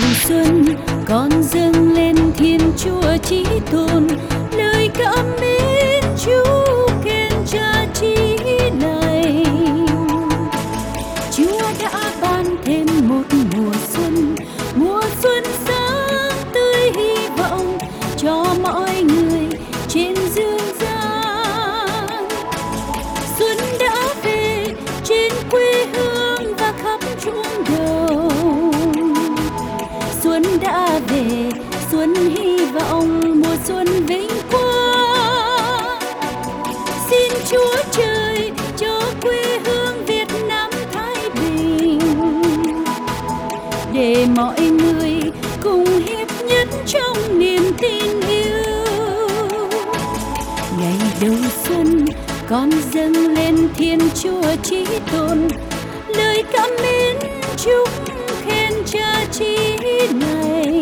xuân con dâng lên Thiên Chúa Chí Tôn, lời cảm mến Chúa khen Cha Chí này. Chúa đã ban thêm một mùa xuân sáng tươi hy vọng cho mọi người trên dương gian. Xuân đã về trên quê hương và khắp chuông đầu. Xuân đã về, xuân hy vọng, mùa xuân vinh quang. Xin Chúa trời cho quê hương Việt Nam thái bình, để mọi người cùng hiệp nhất trong niềm tin yêu. Ngày đầu xuân con dâng lên Thiên Chúa Chí Tôn, lời cảm mến chúc khen Cha Chí này.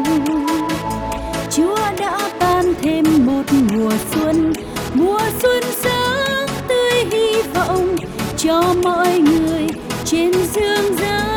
Chúa đã ban thêm một mùa xuân sáng tươi hy vọng cho mọi người trên dương gian.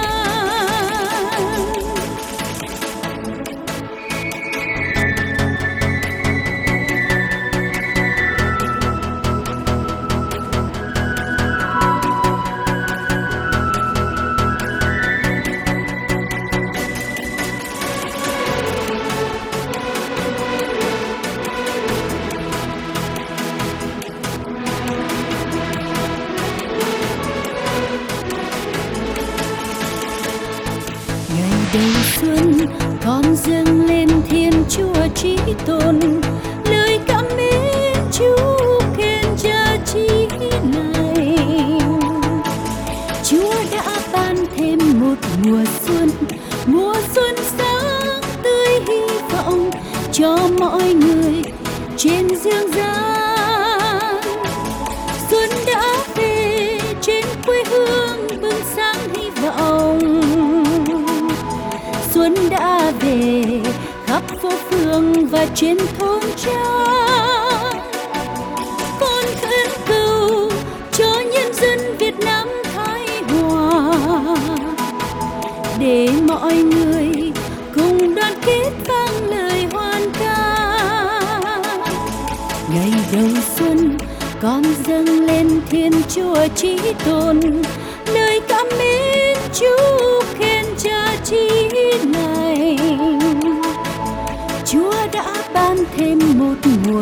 Đầu xuân con dâng lên Thiên Chúa Chí Tôn, lời cảm mến Chúa khen Cha Chí này. Chúa đã ban thêm một mùa xuân sáng tươi hy vọng cho mọi người trên dương gian. Xuân đã về trên quê hương bừng sáng hy vọng. Xuân đã về khắp phố phường và trên thôn trang. Con khấn cầu cho nhân dân Việt Nam thái hòa, để mọi người cùng đoàn kết vang lời hoan ca. Ngày đầu xuân con dâng lên Thiên Chúa Chí Tôn, lời cảm mến Chúa khen Cha Chí này. Chúa đã ban thêm một mùa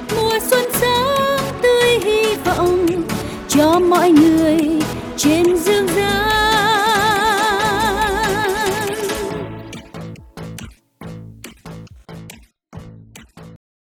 xuân sáng tươi hy vọng cho mọi người trên